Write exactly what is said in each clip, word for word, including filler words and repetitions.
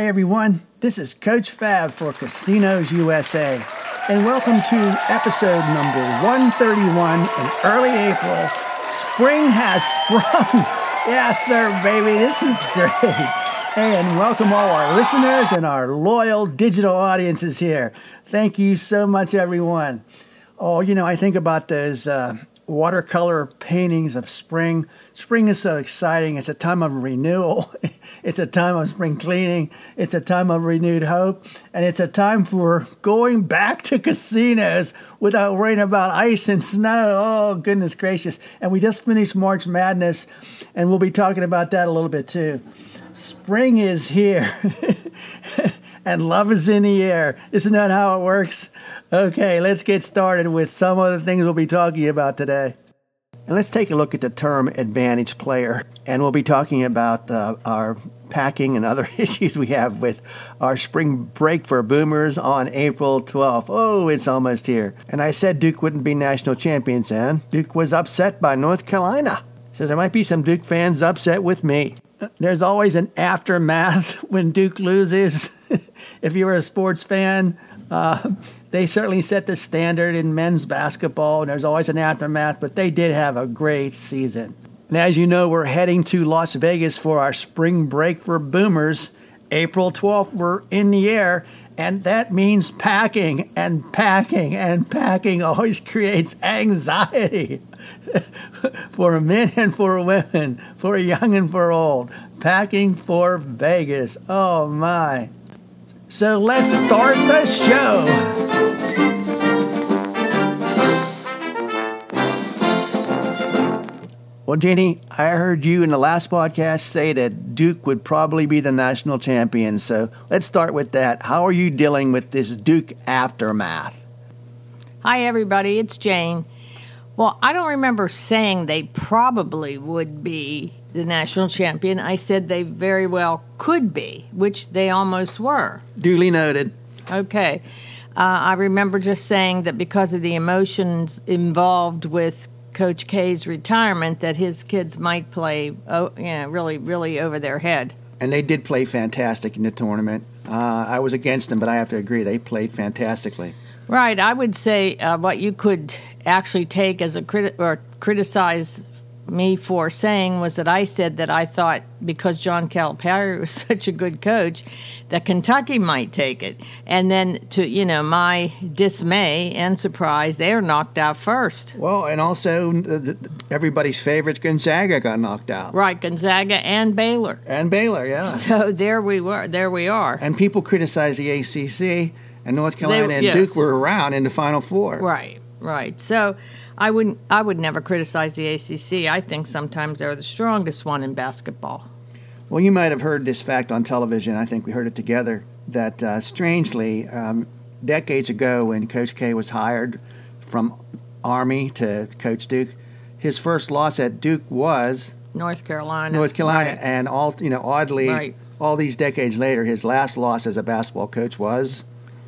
Hi, everyone. This is Coach Fab for Casinos U S A, and welcome to episode number one thirty-one in early April. Spring has sprung. Yes, sir, baby. This is great. Hey, and welcome all our listeners and our loyal digital audiences here. Thank you so much, everyone. Oh, you know, I think about those uh, watercolor paintings of spring. Spring is so exciting. It's a time of renewal. It's a time of spring cleaning. It's a time of renewed hope. And it's a time for going back to casinos without worrying about ice and snow. Oh, goodness gracious. And we just finished March Madness, and we'll be talking about that a little bit too. Spring is here, and love is in the air. Isn't that how it works? Okay, let's get started with some of the things we'll be talking about today. And let's take a look at the term advantage player. And we'll be talking about uh, our packing and other issues we have with our spring break for Boomers on April twelfth. Oh, it's almost here. And I said Duke wouldn't be national champions, and Duke was upset by North Carolina. So there might be some Duke fans upset with me. There's always an aftermath when Duke loses. If you were a sports fan, uh, they certainly set the standard in men's basketball, and there's always an aftermath, but they did have a great season. And as you know, we're heading to Las Vegas for our spring break for Boomers. April twelfth, we're in the air, and that means packing, and packing, and packing always creates anxiety for men and for women, for young and for old. Packing for Vegas. Oh, my. So let's start the show. Well, Jeannie, I heard you in the last podcast say that Duke would probably be the national champion. So let's start with that. How are you dealing with this Duke aftermath? Hi, everybody. It's Jane. Well, I don't remember saying they probably would be the national champion. I said they very well could be, which they almost were. Duly noted. Okay. Uh, I remember just saying that because of the emotions involved with Coach K's retirement, that his kids might play, oh, you know, really, really over their head. And they did play fantastic in the tournament. Uh, I was against them, but I have to agree, they played fantastically. Right. I would say uh, what you could actually take as a criti- or criticize me for saying was that I said that I thought because John Calipari was such a good coach that Kentucky might take it. And then to, you know, my dismay and surprise, they are knocked out first. Well, and also uh, everybody's favorite Gonzaga got knocked out. Right, Gonzaga and Baylor. And Baylor, yeah. So there we were. There we are. And people criticize the A C C, and North Carolina they, and yes. Duke were around in the Final Four. Right, right. So I wouldn't. I would never criticize the A C C. I think sometimes they're the strongest one in basketball. Well, you might have heard this fact on television. I think we heard it together. That uh, strangely, um, decades ago, when Coach K was hired from Army to coach Duke, his first loss at Duke was North Carolina. North Carolina, right. and all you know, oddly, right. all these decades later, his last loss as a basketball coach was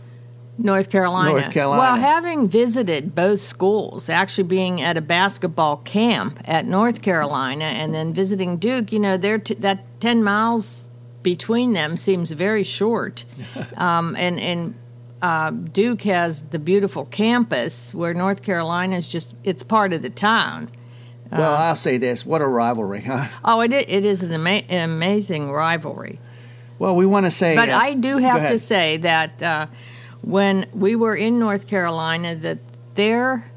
North Carolina. North Carolina. Well, having visited both schools, actually being at a basketball camp at North Carolina and then visiting Duke, you know, they're t- that ten miles between them seems very short. um, and and uh, Duke has the beautiful campus where North Carolina is just, it's part of the town. Well, uh, I'll say this. What a rivalry, huh? Oh, it, it is an, ama- an amazing rivalry. Well, we want to say... But uh, I do have to say that... Uh, when we were in North Carolina, that their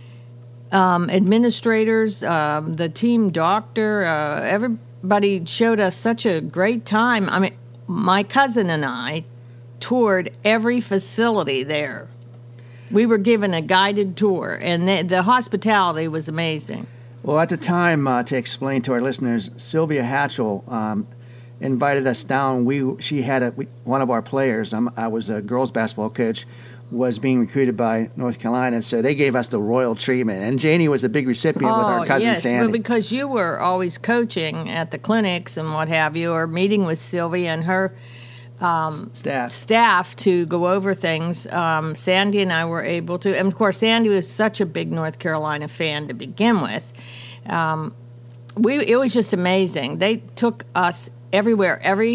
um, administrators, um, the team doctor, uh, everybody showed us such a great time. I mean, my cousin and I toured every facility there. We were given a guided tour, and the, the hospitality was amazing. Well, at the time, uh, to explain to our listeners, Sylvia Hatchell um, invited us down. We she had a we, one of our players. I'm, I was a girls basketball coach. Was being recruited by North Carolina, so they gave us the royal treatment. And Janie was a big recipient oh, with our cousin yes. Sandy. Well, because you were always coaching at the clinics and what have you, or meeting with Sylvia and her um, staff staff to go over things. Um, Sandy and I were able to, and of course, Sandy was such a big North Carolina fan to begin with. Um, we it was just amazing. They took us everywhere, every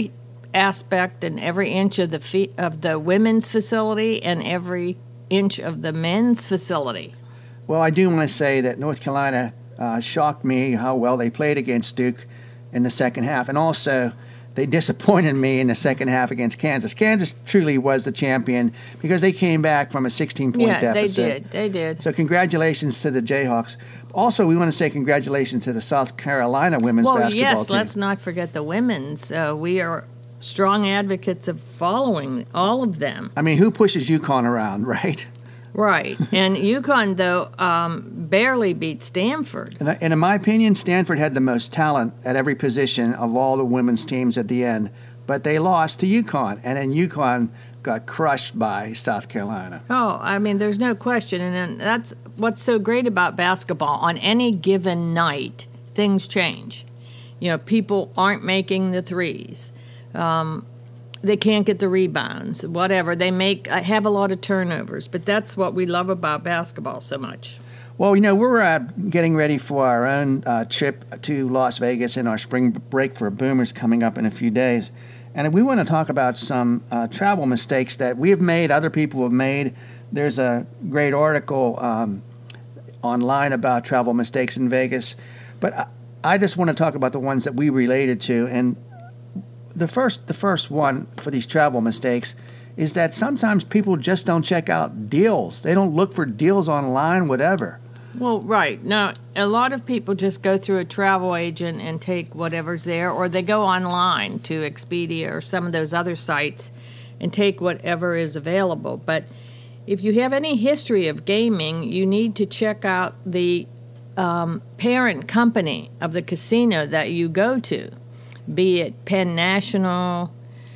aspect and every inch of the fe- of the women's facility and every inch of the men's facility. Well, I do want to say that North Carolina uh, shocked me how well they played against Duke in the second half, and also they disappointed me in the second half against Kansas. Kansas truly was the champion because they came back from a sixteen-point yeah, deficit. Yeah, they did. They did. So congratulations to the Jayhawks. Also, we want to say congratulations to the South Carolina women's well, basketball yes, team. Well, yes, let's not forget the women's. Uh, we are strong advocates of following all of them. I mean, who pushes UConn around, right? Right. And UConn, though, um, barely beat Stanford. And, and in my opinion, Stanford had the most talent at every position of all the women's teams at the end. But they lost to UConn, and then UConn got crushed by South Carolina. Oh, I mean, there's no question. And then that's what's so great about basketball. On any given night, things change. You know, people aren't making the threes. Um They can't get the rebounds, whatever. They make have a lot of turnovers, but that's what we love about basketball so much. Well, you know, we're uh, getting ready for our own uh, trip to Las Vegas in our spring break for Boomers coming up in a few days. And we want to talk about some uh, travel mistakes that we have made, other people have made. There's a great article um, online about travel mistakes in Vegas. But I, I just want to talk about the ones that we related to. And The first the first one for these travel mistakes is that sometimes people just don't check out deals. They don't look for deals online, whatever. Well, right. Now, a lot of people just go through a travel agent and take whatever's there, or they go online to Expedia or some of those other sites and take whatever is available. But if you have any history of gaming, you need to check out the um, parent company of the casino that you go to. Be it Penn National,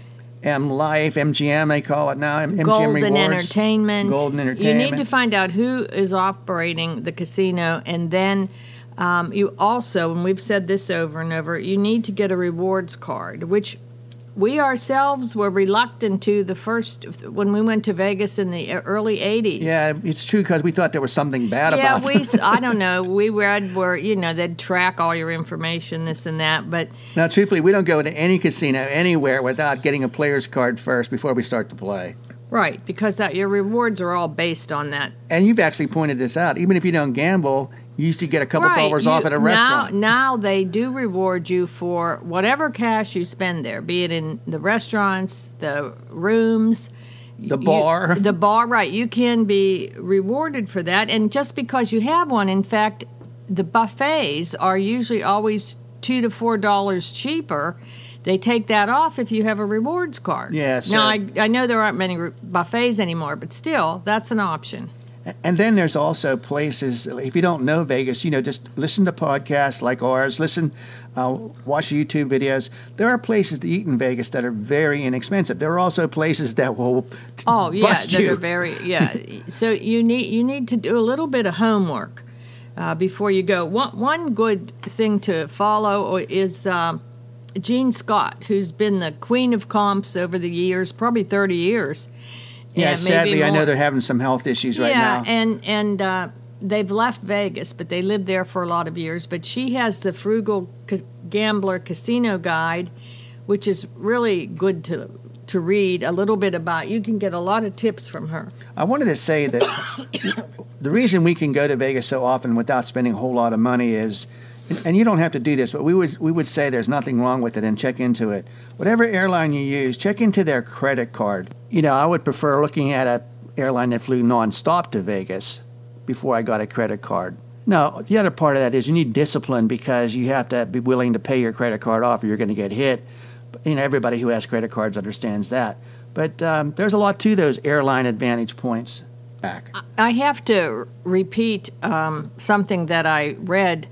M Life, M G M, they call it now. M G M Golden Rewards, Entertainment. Golden Entertainment. You need to find out who is operating the casino, and then um, you also, and we've said this over and over, you need to get a rewards card, which we ourselves were reluctant to the first when we went to Vegas in the early eighties. Yeah, it's true because we thought there was something bad yeah, about we. it. I don't know. We read where you know they'd track all your information, this and that. But now, truthfully, we don't go to any casino anywhere without getting a player's card first before we start to play. Right, because that your rewards are all based on that. And you've actually pointed this out. Even if you don't gamble, you used to get a couple right. dollars you, off at a restaurant. Now, now they do reward you for whatever cash you spend there, be it in the restaurants, the rooms, the bar. You, the bar, right. You can be rewarded for that. And just because you have one, in fact, the buffets are usually always two to four dollars cheaper. They take that off if you have a rewards card. Yes. Now, uh, I, I know there aren't many buffets anymore, but still, that's an option. And then there's also places, if you don't know Vegas, you know, just listen to podcasts like ours, listen, uh, watch YouTube videos. There are places to eat in Vegas that are very inexpensive. There are also places that will t- oh, yeah, bust that you. are very, yeah. So you need you need to do a little bit of homework uh, before you go. One, one good thing to follow is uh, Jean Scott, who's been the queen of comps over the years, probably thirty years. Yeah, sadly, more. I know they're having some health issues right yeah, now. Yeah, and, and uh, they've left Vegas, but they lived there for a lot of years. But she has the Frugal Ca- Gambler Casino Guide, which is really good to to read a little bit about. You can get a lot of tips from her. I wanted to say that the reason we can go to Vegas so often without spending a whole lot of money is, and you don't have to do this, but we would we would say there's nothing wrong with it and check into it. Whatever airline you use, check into their credit card. You know, I would prefer looking at an airline that flew nonstop to Vegas before I got a credit card. Now, the other part of that is you need discipline because you have to be willing to pay your credit card off or you're going to get hit. You know, everybody who has credit cards understands that. But um, there's a lot to those airline advantage points. Back. I have to repeat um, something that I read,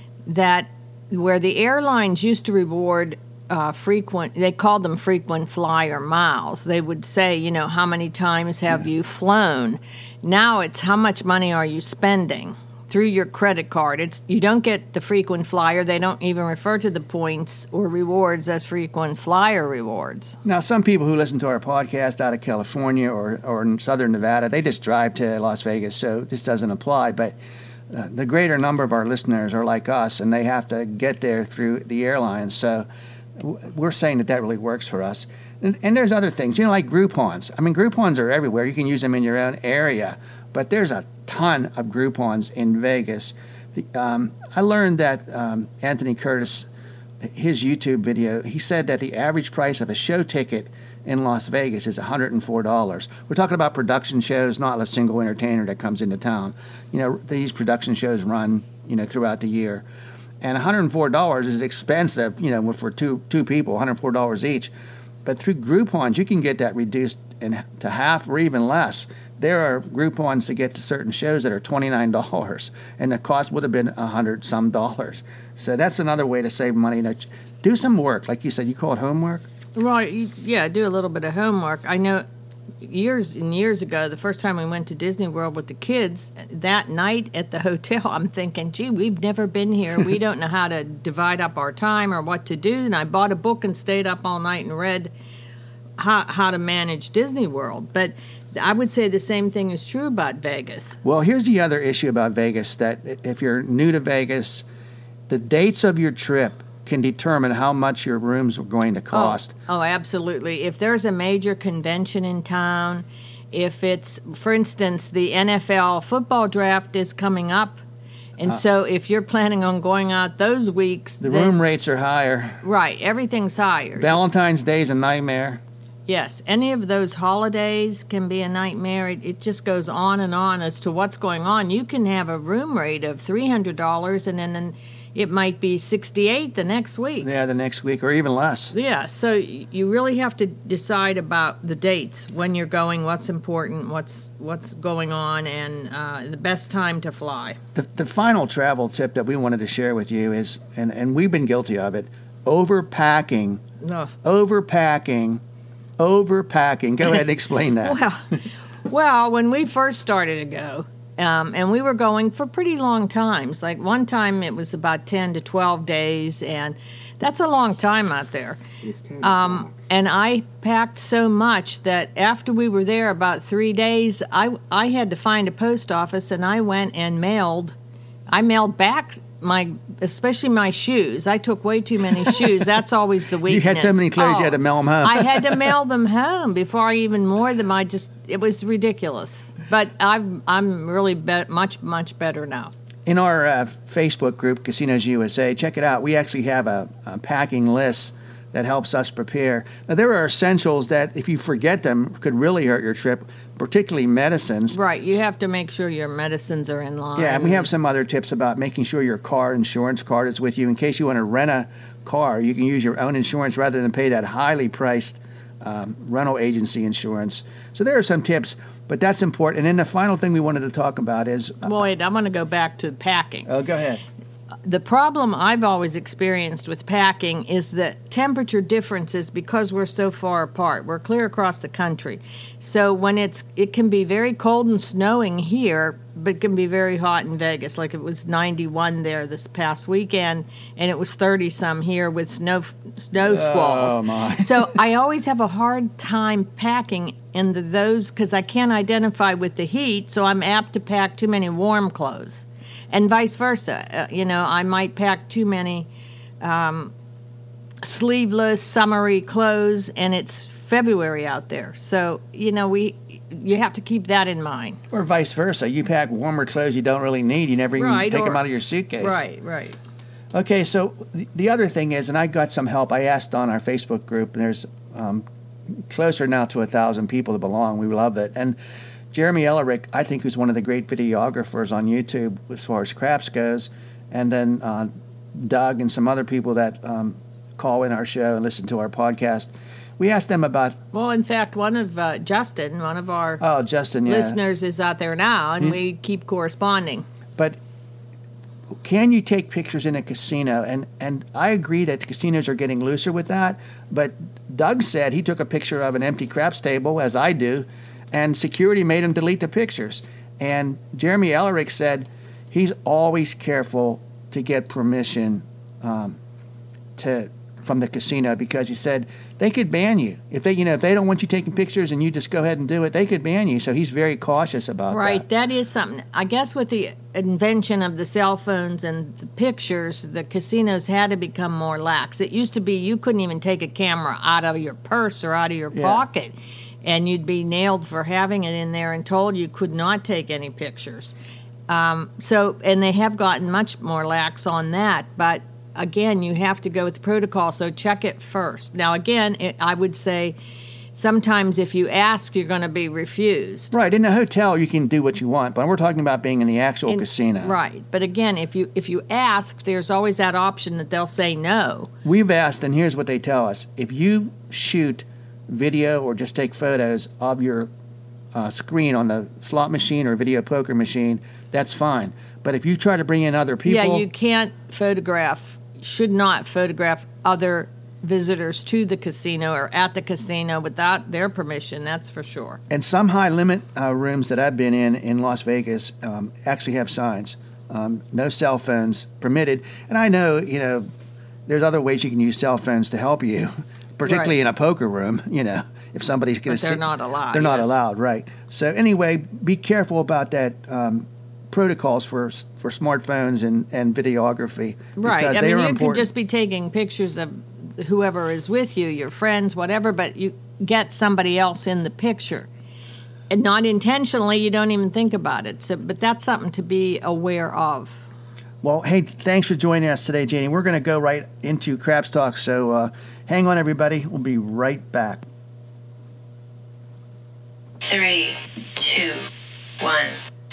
that where the airlines used to reward uh, frequent, they called them frequent flyer miles. They would say, you know, how many times have yeah. you flown? Now it's how much money are you spending through your credit card. It's you don't get the frequent flyer. They don't even refer to the points or rewards as frequent flyer rewards. Now, some people who listen to our podcast out of California or, or in southern Nevada, they just drive to Las Vegas, so this doesn't apply. But uh, the greater number of our listeners are like us, and they have to get there through the airlines. So we're saying that that really works for us. And, and there's other things, you know, like Groupons. I mean, Groupons are everywhere. You can use them in your own area, but there's a ton of Groupons in Vegas. The, um, I learned that um, Anthony Curtis, his YouTube video, he said that the average price of a show ticket in Las Vegas is one hundred four dollars. We're talking about production shows, not a single entertainer that comes into town. You know, these production shows run, you know, throughout the year. And one hundred four dollars is expensive, you know, for two two people, one hundred four dollars each. But through Groupons, you can get that reduced in, to half or even less. There are Groupons to get to certain shows that are twenty-nine dollars, and the cost would have been one hundred some dollars. So that's another way to save money. Now, do some work. Like you said, you call it homework? Right, yeah, do a little bit of homework. I know years and years ago, the first time we went to Disney World with the kids, that night at the hotel, I'm thinking, gee, we've never been here. We don't know how to divide up our time or what to do. And I bought a book and stayed up all night and read how, how to manage Disney World. But I would say the same thing is true about Vegas. Well, here's the other issue about Vegas, that if you're new to Vegas, the dates of your trip can determine how much your rooms are going to cost. Oh, oh, absolutely. If there's a major convention in town, if it's, for instance, the N F L football draft is coming up, and uh, so if you're planning on going out those weeks... The then, room rates are higher. Right, everything's higher. Valentine's Day is a nightmare. Yes, any of those holidays can be a nightmare. It, it just goes on and on as to what's going on. You can have a room rate of three hundred dollars and then... then it might be sixty-eight the next week. Yeah, the next week, or even less. Yeah, so you really have to decide about the dates, when you're going, what's important, what's what's going on, and uh, the best time to fly. The, the final travel tip that we wanted to share with you is, and, and we've been guilty of it, overpacking, Ugh. overpacking, overpacking. Go ahead and explain that. well, well, when we first started to go, Um, and we were going for pretty long times. Like one time it was about ten to twelve days, and that's a long time out there. Um, and I packed so much that after we were there about three days, I, I had to find a post office, and I went and mailed, I mailed back my, especially my shoes. I took way too many shoes. That's always the weakness. You had so many clothes, oh, you had to mail them home. I had to mail them home before I even wore them. I just, it was ridiculous. But I'm I'm really be- much, much better now. In our uh, Facebook group, Casinos U S A, check it out. We actually have a, a packing list that helps us prepare. Now, there are essentials that, if you forget them, could really hurt your trip, particularly medicines. Right. You have to make sure your medicines are in line. Yeah, and we have some other tips about making sure your car insurance card is with you. In case you want to rent a car, you can use your own insurance rather than pay that highly priced um, rental agency insurance. So there are some tips. But that's important. And then the final thing we wanted to talk about is... Uh, Wait, I'm going to go back to packing. Oh, go ahead. The problem I've always experienced with packing is the temperature differences because we're so far apart. We're clear across the country. So when it's, it can be very cold and snowing here, but it can be very hot in Vegas. Like it was ninety-one there this past weekend, and it was thirty-some here with snow snow squalls. Oh, my. So I always have a hard time packing in the, those because I can't identify with the heat, so I'm apt to pack too many warm clothes. And vice versa. Uh, you know, I might pack too many um, sleeveless, summery clothes, and it's February out there. So, you know, we you have to keep that in mind. Or vice versa. You pack warmer clothes you don't really need. You never even right, take or, them out of your suitcase. Right, right. Okay, so the, the other thing is, and I got some help. I asked on our Facebook group, and there's um, closer now to a thousand people that belong. We love it. And Jeremy Ellerick, I think, who's one of the great videographers on YouTube as far as craps goes, and then uh, Doug and some other people that um, call in our show and listen to our podcast. We asked them about... Well, in fact, one of uh, Justin, one of our oh, Justin, yeah. listeners is out there now, and mm-hmm. we keep corresponding. But can you take pictures in a casino? And, and I agree that the casinos are getting looser with that, but Doug said he took a picture of an empty craps table, as I do, and security made him delete the pictures. And Jeremy Ellerick said he's always careful to get permission um, to from the casino, because he said they could ban you. If they, you know, if they don't want you taking pictures and you just go ahead and do it, they could ban you. So he's very cautious about that. Right, that is something. I guess with the invention of the cell phones and the pictures, the casinos had to become more lax. It used to be you couldn't even take a camera out of your purse or out of your Yeah. pocket, and you'd be nailed for having it in there and told you could not take any pictures. Um, so, and they have gotten much more lax on that, but again, you have to go with the protocol, so check it first. Now, again, it, I would say sometimes if you ask, you're going to be refused. Right. In a hotel, you can do what you want, but we're talking about being in the actual In- casino. Right. But again, if you if you ask, there's always that option that they'll say no. We've asked, and here's what they tell us. If you shoot video or just take photos of your uh, screen on the slot machine or video poker machine, that's fine. But if you try to bring in other people... Yeah, you can't photograph, should not photograph other visitors to the casino or at the casino without their permission, that's for sure. And some high-limit uh, rooms that I've been in in Las Vegas um, actually have signs. Um, no cell phones permitted. And I know, you know, there's other ways you can use cell phones to help you, particularly Right. in a poker room, you know. If somebody's going But to they're not allowed. They're not yes. allowed, right. So anyway, be careful about that um, protocols for for smartphones and, and videography. Right. Because I they mean, are you important. could just be taking pictures of whoever is with you, your friends, whatever, but you get somebody else in the picture. And not intentionally, you don't even think about it. So, but that's something to be aware of. Well, hey, thanks for joining us today, Janie. We're going to go right into Craps Talk, so uh, hang on, everybody. We'll be right back. Three, two, one.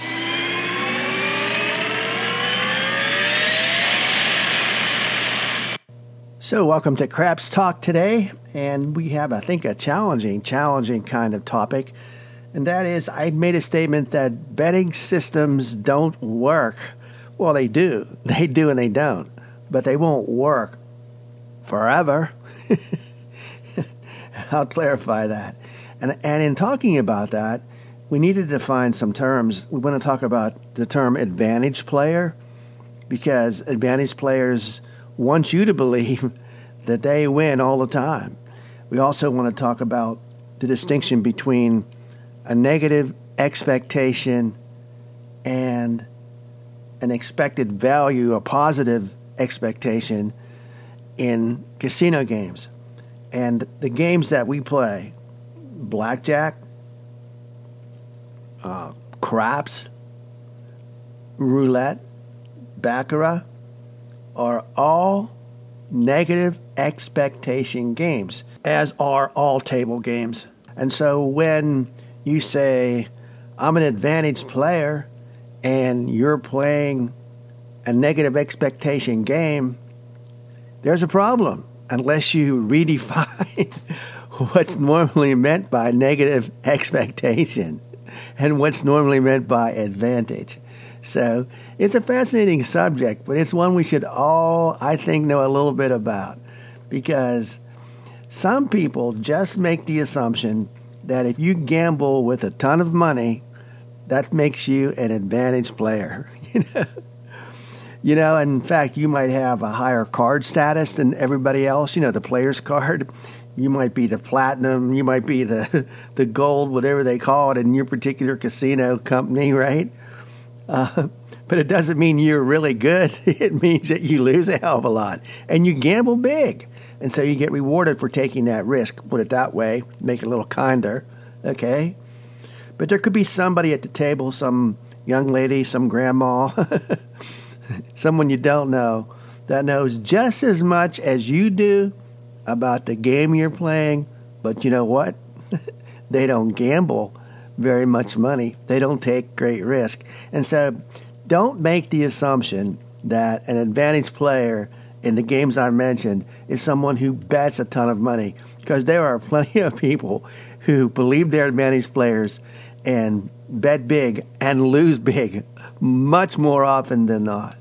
So welcome to Craps Talk today, and we have, I think, a challenging, challenging kind of topic, and that is I made a statement that betting systems don't work. Well, they do. They do and they don't, but they won't work forever. I'll clarify that. And, and in talking about that, we need to define some terms. We want to talk about the term advantage player, because advantage players want you to believe that they win all the time. We also want to talk about the distinction between a negative expectation and an expected value, a positive expectation in casino games. And the games that we play, blackjack, uh, craps, roulette, baccarat, are all negative expectation games, as are all table games. And so when you say, I'm an advantage player, and you're playing a negative expectation game, there's a problem, unless you redefine what's normally meant by negative expectation and what's normally meant by advantage. So it's a fascinating subject, but it's one we should all, I think, know a little bit about, because some people just make the assumption that if you gamble with a ton of money, that makes you an advantage player. You know, you know. In fact, you might have a higher card status than everybody else. You know, the player's card. You might be the platinum. You might be the the gold, whatever they call it in your particular casino company, right? Uh, but it doesn't mean you're really good. It means that you lose a hell of a lot. And you gamble big. And so you get rewarded for taking that risk. Put it that way. Make it a little kinder. Okay? But there could be somebody at the table, some young lady, some grandma, someone you don't know, that knows just as much as you do about the game you're playing. But you know what? They don't gamble very much money. They don't take great risk. And so don't make the assumption that an advantage player in the games I mentioned is someone who bets a ton of money, because there are plenty of people who believe they're advantage players and bet big and lose big much more often than not.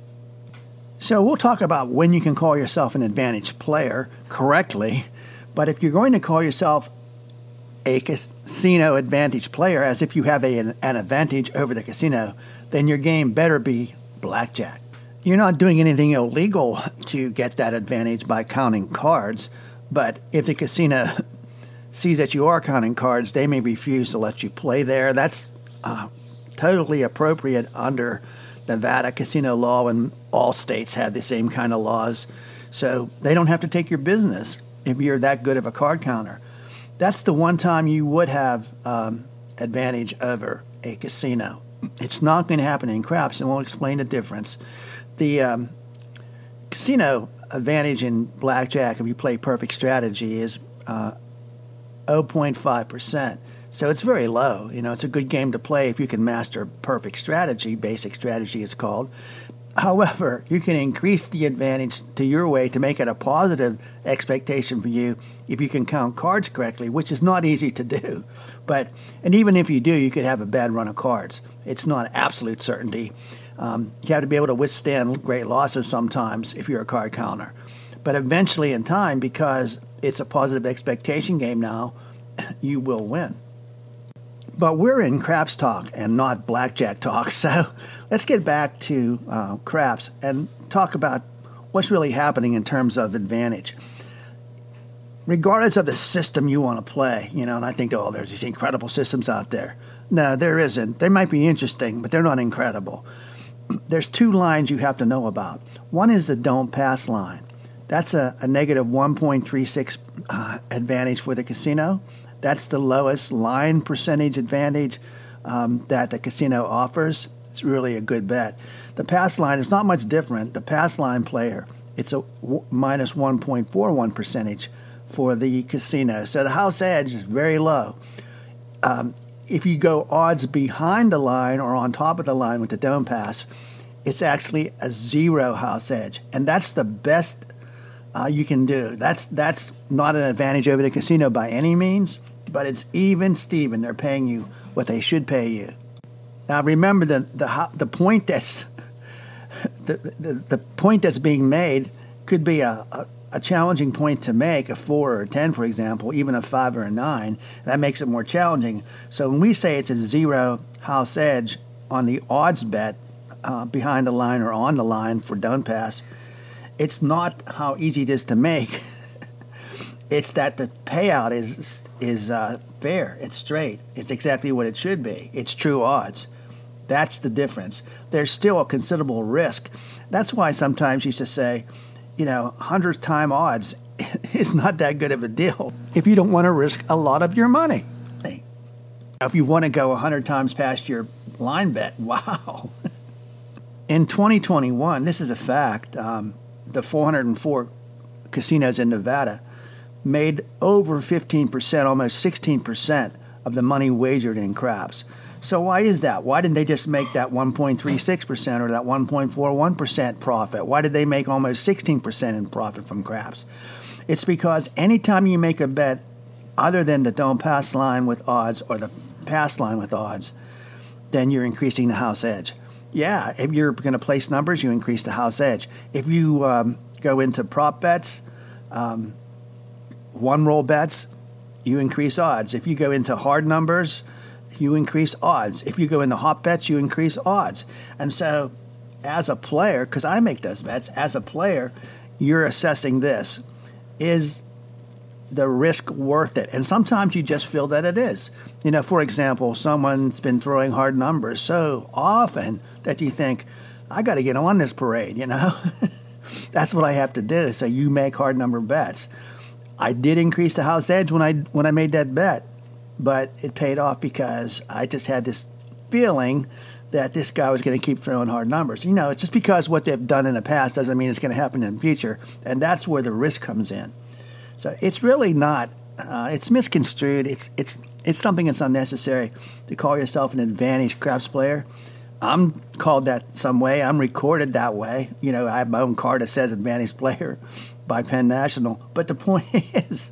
So we'll talk about when you can call yourself an advantage player correctly, but if you're going to call yourself a casino advantage player, as if you have a, an, an advantage over the casino, then your game better be blackjack. You're not doing anything illegal to get that advantage by counting cards, But if the casino sees that you are counting cards, they may refuse to let you play there. That's uh, totally appropriate under Nevada casino law, and all states have the same kind of laws. So they don't have to take your business if you're that good of a card counter. That's the one time you would have um, advantage over a casino. It's not going to happen in craps, and we'll explain the difference. The um, casino advantage in blackjack, if you play perfect strategy, is uh, zero point five percent. So it's very low. You know, it's a good game to play if you can master perfect strategy. Basic strategy is called. However, you can increase the advantage to your way to make it a positive expectation for you if you can count cards correctly, which is not easy to do. But and even if you do, you could have a bad run of cards. It's not absolute certainty. Um, you have to be able to withstand great losses sometimes if you're a card counter. But eventually in time, because it's a positive expectation game now, you will win. But we're in craps talk and not blackjack talk, so let's get back to uh, craps and talk about what's really happening in terms of advantage. Regardless of the system you want to play, you know, and I think, oh, there's these incredible systems out there. No, there isn't. They might be interesting, but they're not incredible. There's two lines you have to know about. One is the don't pass line. That's a, a negative one point three six uh, advantage for the casino. That's the lowest line percentage advantage um, that the casino offers. It's really a good bet. The pass line is not much different. The pass line player, it's a w- minus one point four one percentage for the casino. So the house edge is very low. Um, if you go odds behind the line or on top of the line with the don't pass, it's actually a zero house edge. And that's the best uh, you can do. That's, that's not an advantage over the casino by any means. But it's even Steven. They're paying you what they should pay you. Now remember the the the point that's the the, the point that's being made could be a, a, a challenging point to make, a four or a ten, for example, even a five or a nine. That makes it more challenging. So when we say it's a zero house edge on the odds bet uh, behind the line or on the line for don't pass, it's not how easy it is to make. It's that the payout is is uh, fair. It's straight. It's exactly what it should be. It's true odds. That's the difference. There's still a considerable risk. That's why sometimes you used to say, you know, hundredth time odds is not that good of a deal if you don't want to risk a lot of your money. If you want to go one hundred times past your line bet, wow. In twenty twenty-one, this is a fact, um, the four hundred four casinos in Nevada made over fifteen percent, almost sixteen percent of the money wagered in craps. So why is that? Why didn't they just make that one point three six percent or that one point four one percent profit? Why did they make almost sixteen percent in profit from craps? It's because anytime you make a bet other than the don't pass line with odds or the pass line with odds, then you're increasing the house edge. Yeah, if you're going to place numbers, you increase the house edge. If you um, go into prop bets, um, one roll bets, you increase odds. If you go into hard numbers, you increase odds. If you go into hot bets, you increase odds. And so as a player, because I make those bets, as a player, you're assessing this. Is the risk worth it? And sometimes you just feel that it is. You know, for example, someone's been throwing hard numbers so often that you think, I got to get on this parade, you know? That's what I have to do. So you make hard number bets. I did increase the house edge when I when I made that bet, but it paid off because I just had this feeling that this guy was going to keep throwing hard numbers. You know, it's just because what they've done in the past doesn't mean it's going to happen in the future, and that's where the risk comes in. So it's really not. Uh, it's misconstrued. It's it's it's something that's unnecessary to call yourself an advantage craps player. I'm called that some way. I'm recorded that way. You know, I have my own card that says advantage player by Penn National. But the point is,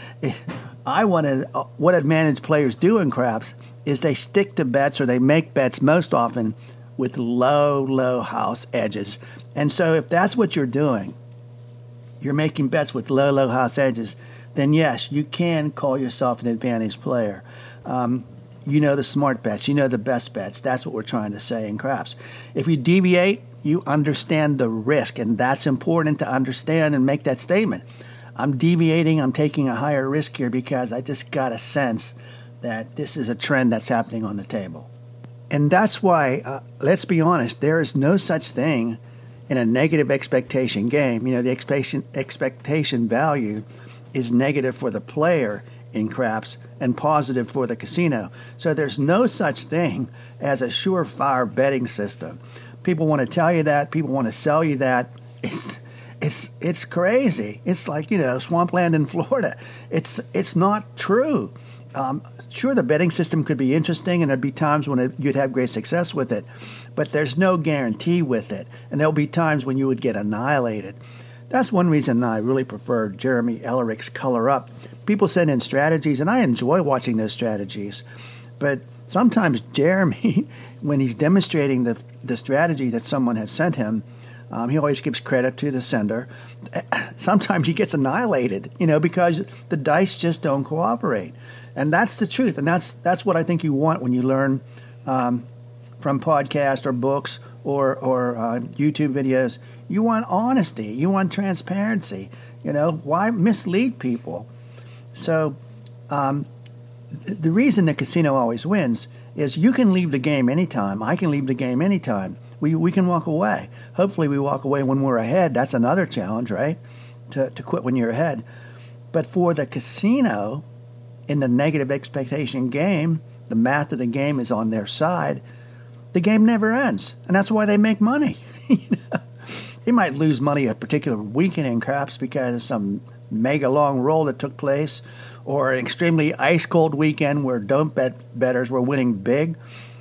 I wanted what advantage players do in craps is they stick to bets or they make bets most often with low, low house edges. And so if that's what you're doing, you're making bets with low, low house edges, then yes, you can call yourself an advantage player. Um, you know the smart bets. You know the best bets. That's what we're trying to say in craps. If you deviate, you understand the risk, and that's important to understand and make that statement. I'm deviating. I'm taking a higher risk here because I just got a sense that this is a trend that's happening on the table. And that's why, uh, let's be honest, there is no such thing in a negative expectation game. You know, the expectation, expectation value is negative for the player in craps and positive for the casino. So there's no such thing as a surefire betting system. People want to tell you that. People want to sell you that. It's it's it's crazy. It's like, you know, swampland in Florida. It's it's not true. Um, sure, the betting system could be interesting, and there'd be times when it, you'd have great success with it, but there's no guarantee with it, and there'll be times when you would get annihilated. That's one reason I really prefer Jeremy Ellerich's Color Up. People send in strategies, and I enjoy watching those strategies, but sometimes Jeremy, when he's demonstrating the the strategy that someone has sent him, um, he always gives credit to the sender. Sometimes he gets annihilated, you know, because the dice just don't cooperate. And that's the truth, and that's that's what I think you want when you learn um, from podcasts or books or or uh, YouTube videos. You want honesty, you want transparency. You know, why mislead people? So um, the reason the casino always wins is you can leave the game anytime. I can leave the game anytime. We we can walk away. Hopefully, we walk away when we're ahead. That's another challenge, right? To to quit when you're ahead. But for the casino, in the negative expectation game, the math of the game is on their side. The game never ends, and that's why they make money. You know? They might lose money a particular weekend in craps because of some mega long roll that took place, or an extremely ice cold weekend where don't bet bettors were winning big.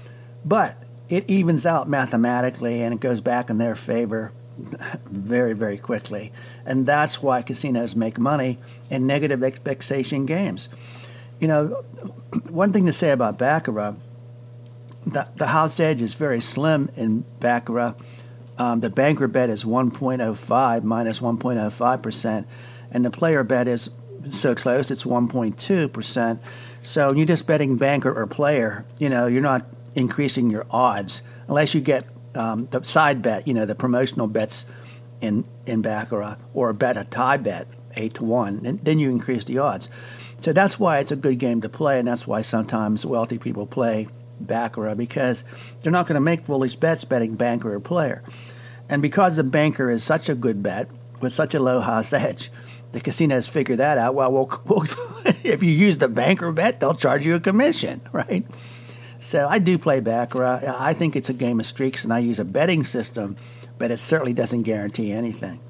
But it evens out mathematically, and it goes back in their favor very, very quickly. And that's why casinos make money in negative expectation games. You know, one thing to say about Baccarat, the, the house edge is very slim in Baccarat. Um, the banker bet is one point oh five minus one point oh five percent, and the player bet is so close, it's one point two percent. So when you're just betting banker or player, you know, you're not increasing your odds unless you get um, the side bet, you know, the promotional bets in, in Baccarat, or bet a tie bet, eight to one, and then you increase the odds. So that's why it's a good game to play, and that's why sometimes wealthy people play Baccarat, because they're not going to make foolish bets betting banker or player. And because the banker is such a good bet with such a low house edge, the casinos figure that out. Well, we'll, we'll if you use the banker bet, they'll charge you a commission, right? So I do play Baccarat. I think it's a game of streaks, and I use a betting system, but it certainly doesn't guarantee anything.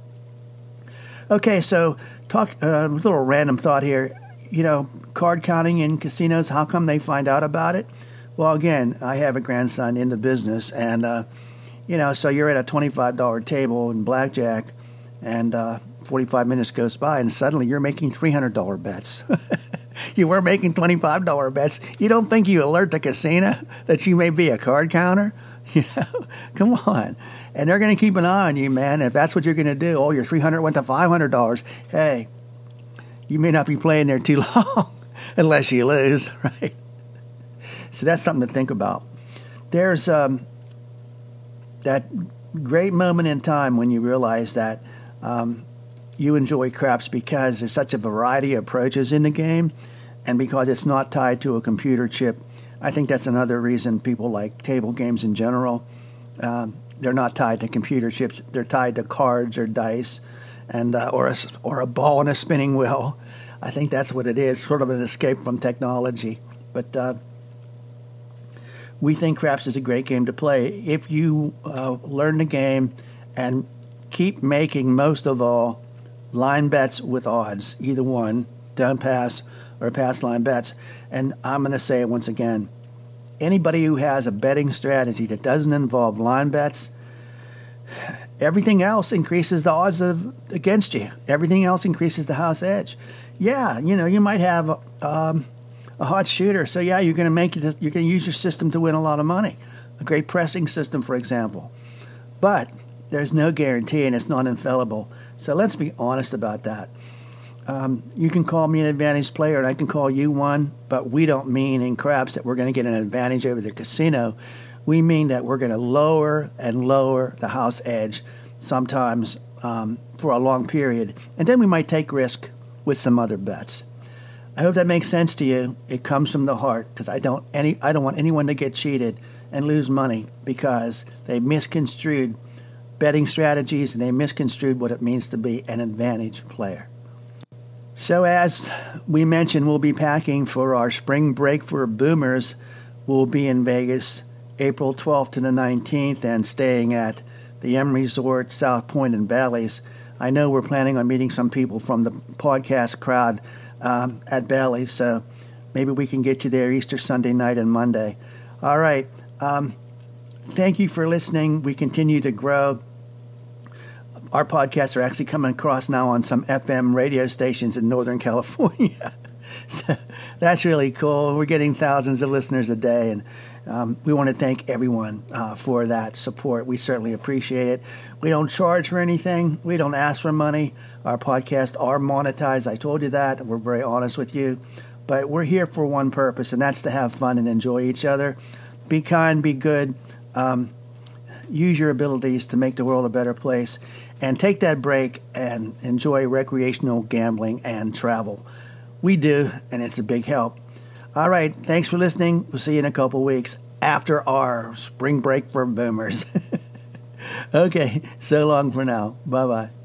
Okay, so talk a uh, little random thought here. You know, card counting in casinos, how come they find out about it? Well, again, I have a grandson in the business, and, uh, you know, so you're at a twenty-five dollars table in blackjack, and uh, forty-five minutes goes by, and suddenly you're making three hundred dollars bets. You were making twenty-five dollars bets. You don't think you alert the casino that you may be a card counter? You know, come on. And they're going to keep an eye on you, man. If that's what you're going to do, oh, your three hundred dollars went to five hundred dollars. Hey, you may not be playing there too long unless you lose, right? So that's something to think about. There's um, that great moment in time when you realize that um, you enjoy craps because there's such a variety of approaches in the game, and because it's not tied to a computer chip. I think that's another reason people like table games in general. Um, they're not tied to computer chips. They're tied to cards or dice, and uh, or a, or a ball and a spinning wheel. I think that's what it is, sort of an escape from technology. But uh, we think craps is a great game to play if you uh, learn the game and keep making, most of all, line bets with odds, either one, don't pass or pass line bets. And I'm going to say it once again, anybody who has a betting strategy that doesn't involve line bets, everything else increases the odds of against you. Everything else increases the house edge. Yeah, you know, you might have um, a hot shooter, so yeah, you're going to make it. You're going to use your system to win a lot of money. A great pressing system, for example. But there's no guarantee, and it's not infallible. So let's be honest about that. Um, you can call me an advantage player, and I can call you one, but we don't mean in craps that we're going to get an advantage over the casino. We mean that we're going to lower and lower the house edge, sometimes um, for a long period. And then we might take risk with some other bets. I hope that makes sense to you. It comes from the heart, because I don't any I don't want anyone to get cheated and lose money because they misconstrued betting strategies and they misconstrued what it means to be an advantage player. So as we mentioned, we'll be packing for our spring break for Boomers. We'll be in Vegas April twelfth to the nineteenth and staying at the M Resort, South Point, and Bally's. I know we're planning on meeting some people from the podcast crowd um, at Bally's, so maybe we can get you there Easter Sunday night and Monday. All right. Um, thank you for listening. We continue to grow. Our podcasts are actually coming across now on some F M radio stations in Northern California. So that's really cool. We're getting thousands of listeners a day, and um, we want to thank everyone uh, for that support. We certainly appreciate it. We don't charge for anything. We don't ask for money. Our podcasts are monetized. I told you that. We're very honest with you. But we're here for one purpose, and that's to have fun and enjoy each other. Be kind, be good. Um, use your abilities to make the world a better place. And take that break and enjoy recreational gambling and travel. We do, and it's a big help. All right, thanks for listening. We'll see you in a couple weeks after our spring break for Boomers. Okay, so long for now. Bye-bye.